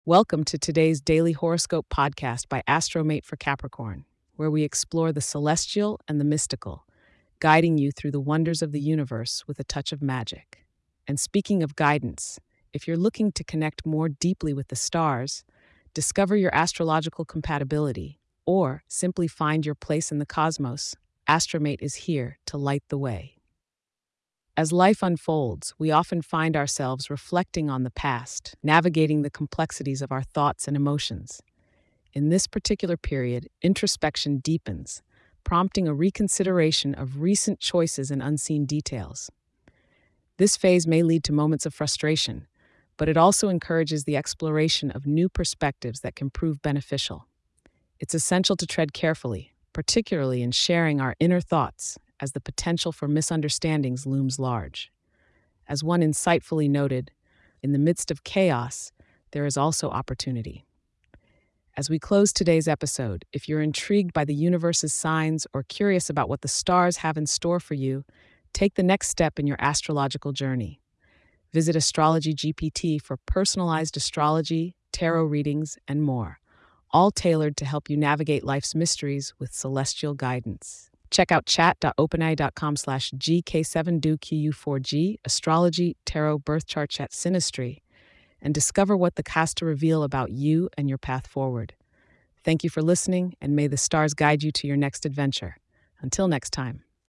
Welcome to today's daily horoscope podcast by Astromate for Capricorn, where we explore the celestial and the mystical, guiding you through the wonders of the universe with a touch of magic. And speaking of guidance, if you're looking to connect more deeply with the stars, discover your astrological compatibility, or simply find your place in the cosmos, Astromate is here to light the way. As life unfolds, we often find ourselves reflecting on the past, navigating the complexities of our thoughts and emotions. In this particular period, introspection deepens, prompting a reconsideration of recent choices and unseen details. This phase may lead to moments of frustration, but it also encourages the exploration of new perspectives that can prove beneficial. It's essential to tread carefully, particularly in sharing our inner thoughts, as the potential for misunderstandings looms large. As one insightfully noted, in the midst of chaos, there is also opportunity. As we close today's episode, if you're intrigued by the universe's signs or curious about what the stars have in store for you, take the next step in your astrological journey. Visit Astrology GPT for personalized astrology, tarot readings, and more, all tailored to help you navigate life's mysteries with celestial guidance. Check out chat.openai.com/GK7DoQU4G, astrology, tarot, birth chart chat synastry, and discover what the cast to reveal about you and your path forward. Thank you for listening, and may the stars guide you to your next adventure. Until next time.